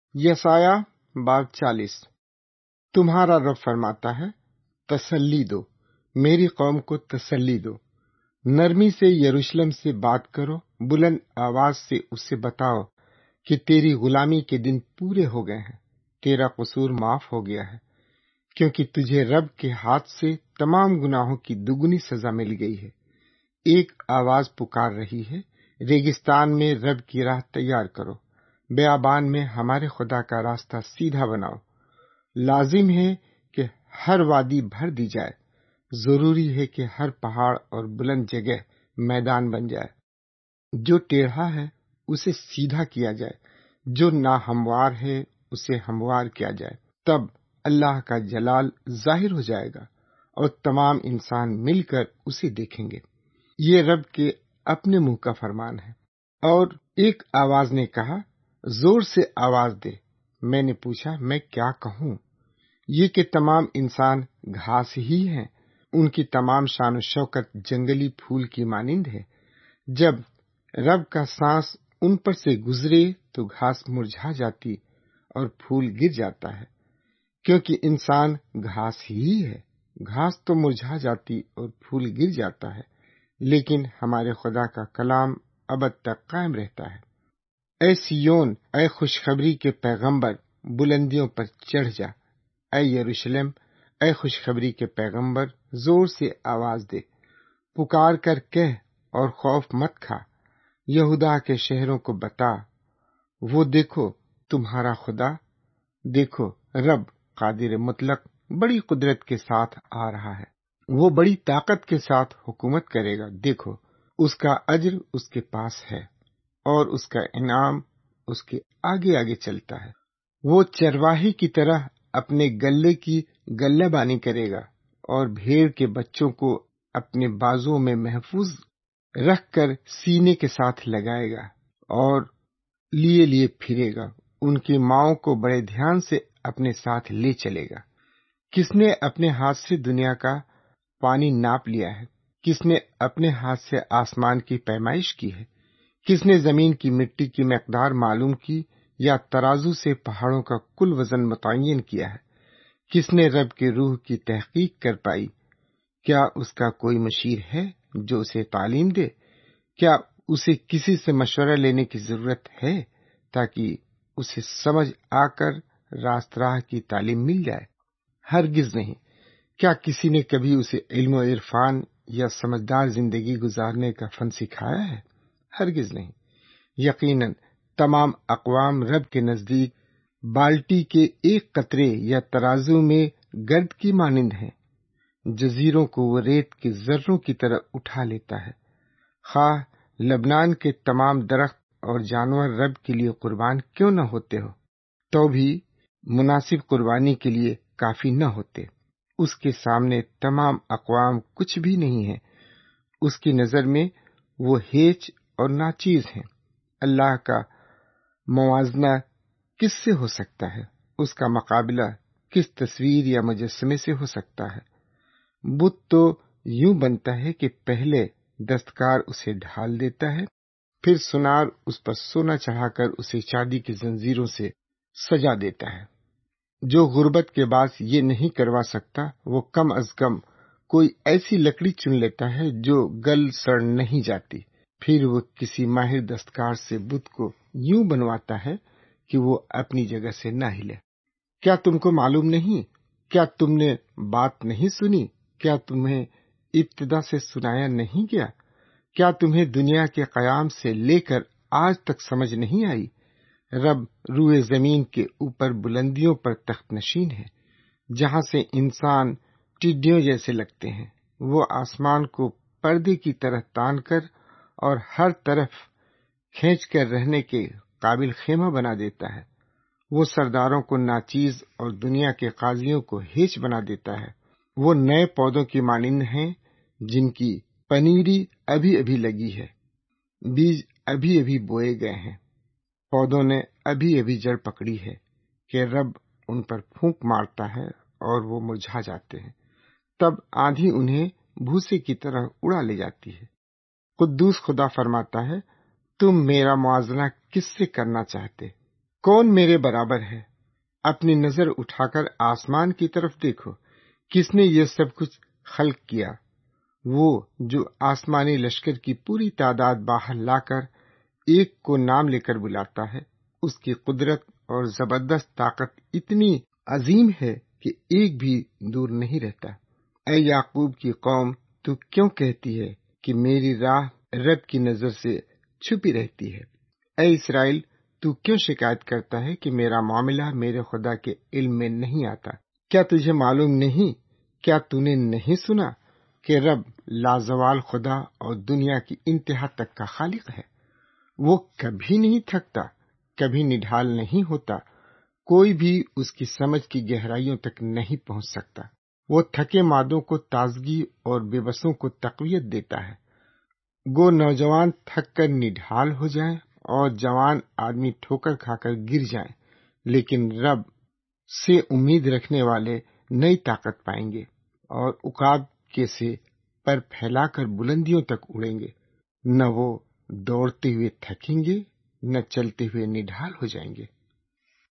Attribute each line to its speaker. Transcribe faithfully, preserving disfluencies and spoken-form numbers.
Speaker 1: یسایہ باب چالیس۔ تمہارا رب فرماتا ہے، تسلی دو، میری قوم کو تسلی دو، نرمی سے یروشلم سے بات کرو، بلند آواز سے اسے بتاؤ کہ تیری غلامی کے دن پورے ہو گئے ہیں، تیرا قصور معاف ہو گیا ہے، کیونکہ تجھے رب کے ہاتھ سے تمام گناہوں کی دگنی سزا مل گئی ہے۔ ایک آواز پکار رہی ہے، ریگستان میں رب کی راہ تیار کرو، بیابان میں ہمارے خدا کا راستہ سیدھا بناؤ۔ لازم ہے کہ ہر وادی بھر دی جائے، ضروری ہے کہ ہر پہاڑ اور بلند جگہ میدان بن جائے۔ جو ٹیڑھا ہے اسے سیدھا کیا جائے، جو ناہموار ہے اسے ہموار کیا جائے۔ تب اللہ کا جلال ظاہر ہو جائے گا اور تمام انسان مل کر اسے دیکھیں گے۔ یہ رب کے اپنے منہ کا فرمان ہے۔ اور ایک آواز نے کہا، زور سے آواز دے۔ میں نے پوچھا، میں کیا کہوں؟ یہ کہ تمام انسان گھاس ہی ہیں، ان کی تمام شان و شوکت جنگلی پھول کی مانند ہے۔ جب رب کا سانس ان پر سے گزرے تو گھاس مرجھا جاتی اور پھول گر جاتا ہے، کیونکہ انسان گھاس ہی ہے۔ گھاس تو مرجھا جاتی اور پھول گر جاتا ہے، لیکن ہمارے خدا کا کلام ابد تک قائم رہتا ہے۔ اے سیون، اے خوشخبری کے پیغمبر، بلندیوں پر چڑھ جا۔ اے یروشلم، اے خوشخبری کے پیغمبر، زور سے آواز دے، پکار کر کہہ اور خوف مت کھا۔ یہودا کے شہروں کو بتا، وہ دیکھو تمہارا خدا، دیکھو رب قادر مطلق بڑی قدرت کے ساتھ آ رہا ہے، وہ بڑی طاقت کے ساتھ حکومت کرے گا۔ دیکھو اس کا اجر اس کے پاس ہے اور اس کا انعام اس کے آگے آگے چلتا ہے۔ وہ چرواہی کی طرح اپنے گلے کی گلہ بانی کرے گا اور بھیڑ کے بچوں کو اپنے بازوں میں محفوظ رکھ کر سینے کے ساتھ لگائے گا اور لیے لیے پھرے گا، ان کی ماؤں کو بڑے دھیان سے اپنے ساتھ لے چلے گا۔ کس نے اپنے ہاتھ سے دنیا کا پانی ناپ لیا ہے؟ کس نے اپنے ہاتھ سے آسمان کی پیمائش کی ہے؟ کس نے زمین کی مٹی کی مقدار معلوم کی یا ترازو سے پہاڑوں کا کل وزن متعین کیا ہے؟ کس نے رب کے روح کی تحقیق کر پائی؟ کیا اس کا کوئی مشیر ہے جو اسے تعلیم دے؟ کیا اسے کسی سے مشورہ لینے کی ضرورت ہے تاکہ اسے سمجھ آ کر راست راہ کی تعلیم مل جائے؟ ہرگز نہیں۔ کیا کسی نے کبھی اسے علم و عرفان یا سمجھدار زندگی گزارنے کا فن سکھایا ہے؟ ہرگز نہیں۔ یقیناً تمام اقوام رب کے نزدیک بالٹی کے ایک قطرے یا ترازو میں گرد کی مانند ہیں۔ جزیروں کو وہ ریت کے ذروں کی طرح اٹھا لیتا ہے۔ خواہ لبنان کے تمام درخت اور جانور رب کے لیے قربان کیوں نہ ہوتے ہو، تو بھی مناسب قربانی کے لیے کافی نہ ہوتے۔ اس کے سامنے تمام اقوام کچھ بھی نہیں ہیں۔ اس کی نظر میں وہ ہیچ اور ناچیز ہیں۔ اللہ کا موازنہ کس سے ہو سکتا ہے؟ اس کا مقابلہ کس تصویر یا مجسمے سے ہو سکتا ہے؟ بت تو یوں بنتا ہے کہ پہلے دستکار اسے ڈھال دیتا ہے، پھر سونار اس پر سونا چڑھا کر اسے چاندی کی زنجیروں سے سجا دیتا ہے۔ جو غربت کے باعث یہ نہیں کروا سکتا، وہ کم از کم کوئی ایسی لکڑی چن لیتا ہے جو گل سڑ نہیں جاتی، پھر وہ کسی ماہر دستکار سے بت کو یوں بنواتا ہے کہ وہ اپنی جگہ سے نہ ہلے۔ کیا تم کو معلوم نہیں؟ کیا تم نے بات نہیں سنی؟ کیا تمہیں ابتدا سے سنایا نہیں گیا؟ کیا تمہیں دنیا کے قیام سے لے کر آج تک سمجھ نہیں آئی؟ رب روئے زمین کے اوپر بلندیوں پر تخت نشین ہے، جہاں سے انسان ٹڈیوں جیسے لگتے ہیں۔ وہ آسمان کو پردے کی طرح تان کر اور ہر طرف کھینچ کر رہنے کے قابل خیمہ بنا دیتا ہے۔ وہ سرداروں کو ناچیز اور دنیا کے قاضیوں کو ہیچ بنا دیتا ہے۔ وہ نئے پودوں کی مانند ہیں جن کی پنیری ابھی ابھی لگی ہے، بیج ابھی ابھی بوئے گئے ہیں، پودوں نے ابھی ابھی جڑ پکڑی ہے کہ رب ان پر پھونک مارتا ہے اور وہ مرجھا جاتے ہیں۔ تب آندھی انہیں بھوسے کی طرح اڑا لے جاتی ہے۔ قدوس خدا فرماتا ہے، تم میرا موازنہ کس سے کرنا چاہتے؟ کون میرے برابر ہے؟ اپنی نظر اٹھا کر آسمان کی طرف دیکھو، کس نے یہ سب کچھ خلق کیا؟ وہ جو آسمانی لشکر کی پوری تعداد باہر لا کر ایک کو نام لے کر بلاتا ہے، اس کی قدرت اور زبردست طاقت اتنی عظیم ہے کہ ایک بھی دور نہیں رہتا۔ اے یعقوب کی قوم، تو کیوں کہتی ہے کہ میری راہ رب کی نظر سے چھپی رہتی ہے؟ اے اسرائیل، تو کیوں شکایت کرتا ہے کہ میرا معاملہ میرے خدا کے علم میں نہیں آتا؟ کیا تجھے معلوم نہیں؟ کیا تو نے نہیں سنا کہ رب لازوال خدا اور دنیا کی انتہا تک کا خالق ہے؟ وہ کبھی نہیں تھکتا، کبھی نڈھال نہیں ہوتا، کوئی بھی اس کی سمجھ کی گہرائیوں تک نہیں پہنچ سکتا۔ وہ تھکے مادوں کو تازگی اور بے بسوں کو تقویت دیتا ہے۔ گو نوجوان تھک کر نڈھال ہو جائیں اور جوان آدمی ٹھوکر کھا کر گر جائیں، لیکن رب سے امید رکھنے والے نئی طاقت پائیں گے اور عقاب کے سے پر پھیلا کر بلندیوں تک اڑیں گے۔ نہ وہ دوڑتے ہوئے تھکیں گے، نہ چلتے ہوئے نڈھال ہو جائیں گے۔